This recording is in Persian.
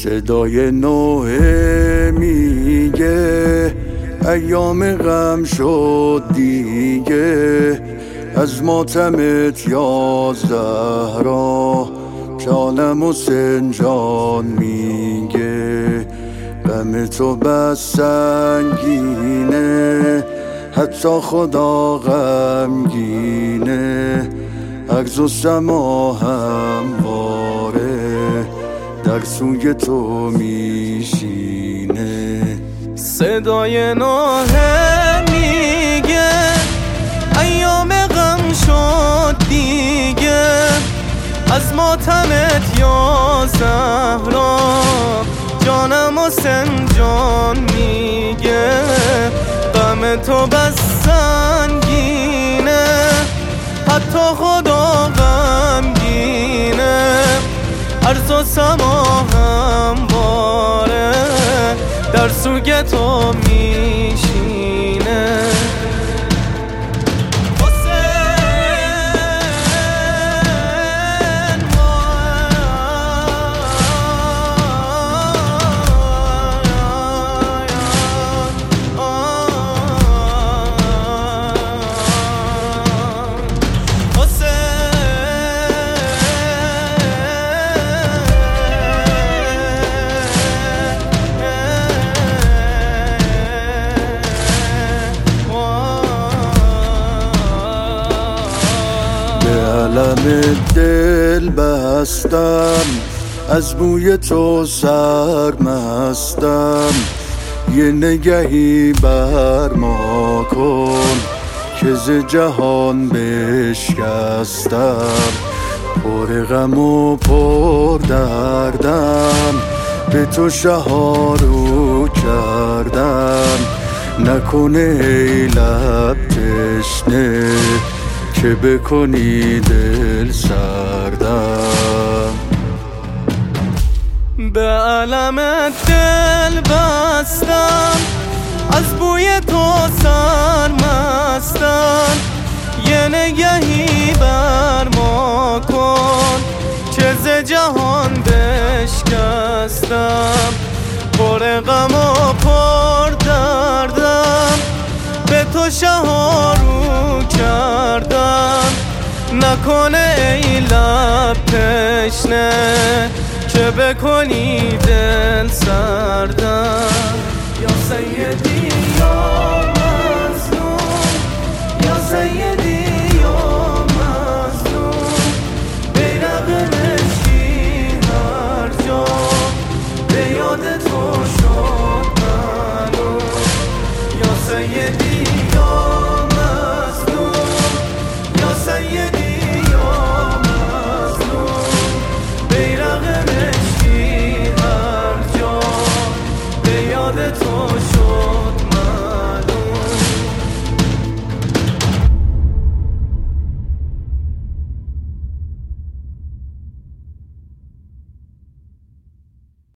صدای نوحه میگه ایام غم شد دیگه، از ماتمت یا زهرا جانم و سنجان میگه. غم تو بس سنگینه حتی خدا غمگینه، عجز و سما همواره در سوی تو میشینه. صدای نوحه میگه ایام غم شد دیگه، از ماتمت یا زهرا جانم و سنجان میگه. غم تو بس سنگینه حتی خدا غمگینه، عرض و سما همواره در سوی تو میشینه. علم دل بستم از بوی تو سرمستم، یه نگهی بر ما کن که ز جهان بشکستم. پر غم و پر دردم به تو شهارو کردم، نکنه ای لب تشنه که بکنی دل سردم. به علم دل بستم از بوی تو سرمستم، یه نگهی بر ما کن که ز جهان بشکستم. پر غم و پر دردم به تو شهارو کردم، نکنه ای لب تشنه که بکنی دل سردم.